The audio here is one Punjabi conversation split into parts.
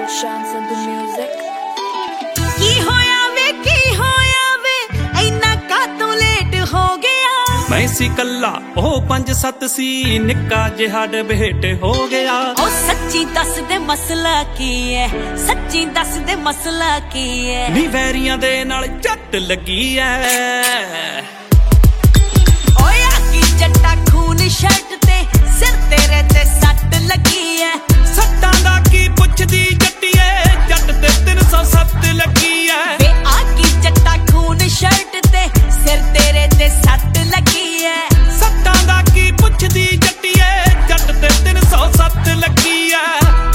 Chance and the music. ਕੀ ਹੋਇਆ ਵੇ ਇੰਨਾ ਕਾਤੋਂ ਲੇਟ ਹੋ ਗਿਆ। ਮੈਂ ਸੀ ਕੱਲਾ ਉਹ 5-7 ਸੀ ਨਿੱਕਾ ਜਿਹਾ ਡਬੇਟ ਹੋ ਗਿਆ। ਉਹ ਸੱਚੀ ਦੱਸ ਦੇ ਮਸਲਾ ਕੀ ਹੈ, ਸੱਚੀ ਦੱਸ ਦੇ ਮਸਲਾ ਕੀ ਹੈ। ਨੀ ਵੈਰੀਆਂ ਦੇ ਨਾਲ ਝੱਟ ਲੱਗੀ ਐ। ਓਏ ਆ ਕੀ ਜੱਟਾ ਖੂਨ ਸ਼ਰਟ ਤੇ ਸਿਰ ਤੇਰੇ ਤੇ ਸੱਟ ਲੱਗੀ ਐ। ਸੱਟਾਂ ਦਾ ਕੀ ਪੁੱਛਦੀ ਜੱਟੀਏ, ਜੱਟ ਤੇ 307 ਲੱਗੀ ਐ। ਵੇ ਆ ਕੀ ਜੱਟਾ ਖੂਨ ਸ਼ਰਟ ਤੇ ਸਿਰ ਤੇਰੇ ਤੇ ਸੱਟ ਲੱਗੀ ਐ। ਸੱਟਾਂ ਦਾ ਕੀ ਪੁੱਛਦੀ ਜੱਟੀਏ, ਜੱਟ ਤੇ 307 ਲੱਗੀ ਐ।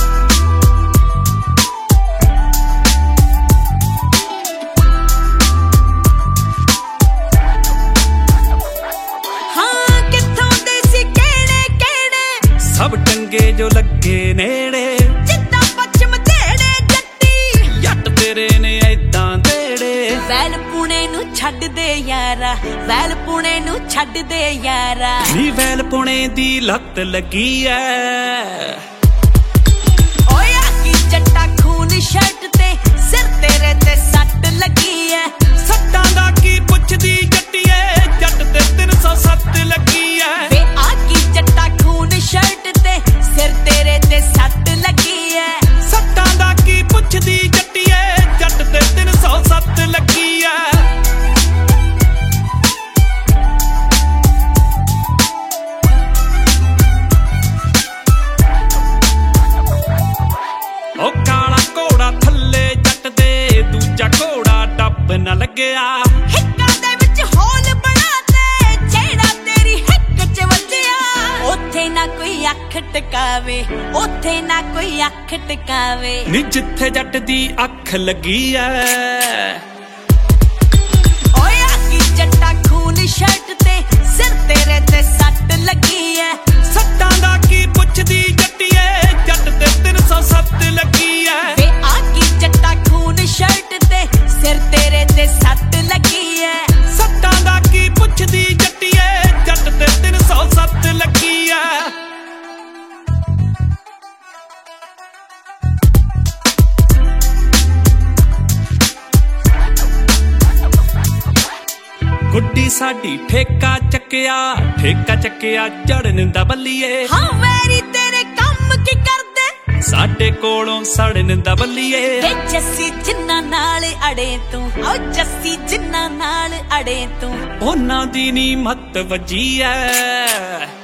ਹਾਂ ਕਿੱਥੋਂ ਦੇ ਸੀ ਕਿਹੜੇ ਸਭ ਟੰਗੇ ਜੋ ਲੱਗੇ ਨੇੜੇ, ਜਿੱਦਾਂ ਪੱਛਮ ਦੇੜੇ ਜੱਟੀ ਜੱਟ ਤੇਰੇ ਨੇ ਐਦਾਂ ਦੇੜੇ। ਵੈਲ ਪੁਣੇ ਨੂੰ ਛੱਡ ਦੇ ਯਾਰਾ, ਵੈਲ ਪੁਣੇ ਨੂੰ ਛੱਡ ਦੇ ਯਾਰਾ। ਨੀ ਵੈਲ ਪੁਣੇ ਦੀ ਲੱਤ ਲੱਗੀ ਐ। ਓਏ ਆ ਕੀ ਜੱਟਾ ਖੂਨ ਸ਼ਰਟ ਤੇ ਸਿਰ ਤੇਰੇ ਤੇ ਸੱਟ ਲੱਗੀ ਐ। ਸੱਟਾਂ ਦਾ ਕੀ ਪੁੱਛਦੀ ਜੱਟੀਏ, ਜੱਟ ਤੇ 307 ਲੱਗੀ ਐ। ਵੇ ਆ ਕੀ ਜੱਟਾ ਖੂਨ ਸ਼ਰਟ ਤੇ ਸਿਰ ਤੇਰੇ ਤੇ ਸੱਟ ਲੱਗੀ ਐ। ਸੱਟਾਂ ਦਾ ਕੀ ਪੁੱਛਦੀ ਜੱਟੀਏ, ਜੱਟ ਤੇ 307 ਲੱਗੀ ਐ। ਉਹ ਕਾਲਾ ਘੋੜਾ ਥੱਲੇ ਜੱਟ ਦੇ, ਦੂਜਾ ਘੋੜਾ ਡੱਬ ਨਾ ਲੱਗਿਆ। ਹਿੱਕਾਂ ਦੇ ਵਿੱਚ ਹੋਲ ਬਣਾ ਦੇ, ਜਿਹੜਾ ਤੇਰੀ ਹਿੱਕ 'ਚ ਵੱਜਿਆ। ਉੱਥੇ ਨਾ ਕੋਈ ਅੱਖ ਟਿਕਾਵੇ, ਉੱਥੇ ਨਾ ਕੋਈ ਅੱਖ ਟਿਕਾਵੇ। ਨੀ ਜਿੱਥੇ ਜੱਟ ਦੀ ਅੱਖ ਲੱਗੀ ਐ। ਓਏ ਆ ਕੀ ਜੱਟਾ ਖੂਨ ਸ਼ਰਟ ਤੇ ਸਿਰ ਤੇਰੇ ਤੇ ਸੱਟ ਲੱਗੀ ਐ। ਸੱਟਾਂ ਦਾ ਕੀ ਪੁੱਛਦੀ ਜੱਟੀਏ, ਜੱਟ ਤੇ 307 ਲੱਗੀ ਐ। ਵੇ ਆ ਕੀ ਜੱਟਾ ਖੂਨ ਸ਼ਰਟ ਤੇ ਸਿਰ ਤੇਰੇ ਤੇ ਸੱਟ ਲੱਗੀ ਐ। ਸੱਟਾਂ ਦਾ ਕੀ ਪੁੱਛਦੀ ਜੱਟੀਏ, ਜੱਟ ਤੇ 307 ਲੱਗੀ ਐ। ਗੁੱਡੀ ਸਾਡੀ ਠੇਕਾ ਚੱਕਿਆ ਜੜਨ ਦਾ ਬੱਲੀਏ। ਹਾਂ ਵੈਰੀ ਤੇਰੇ ਕੰਮ ਕੀ ਕਰਦੇ, ਸਾਡੇ ਕੋਲੋਂ ਸੜਨ ਦਾ ਬੱਲੀਏ। ਵੇ ਜੱਸੀ ਜਿੰਨਾ ਨਾਲ ਅੜੇ ਤੂੰ, ਓ ਜੱਸੀ ਜਿੰਨਾ ਨਾਲ ਅੜੇ ਤੂੰ। ਉਹਨਾਂ ਦੀ ਨੀ ਮੱਤ ਵੱਜੀ ਐ।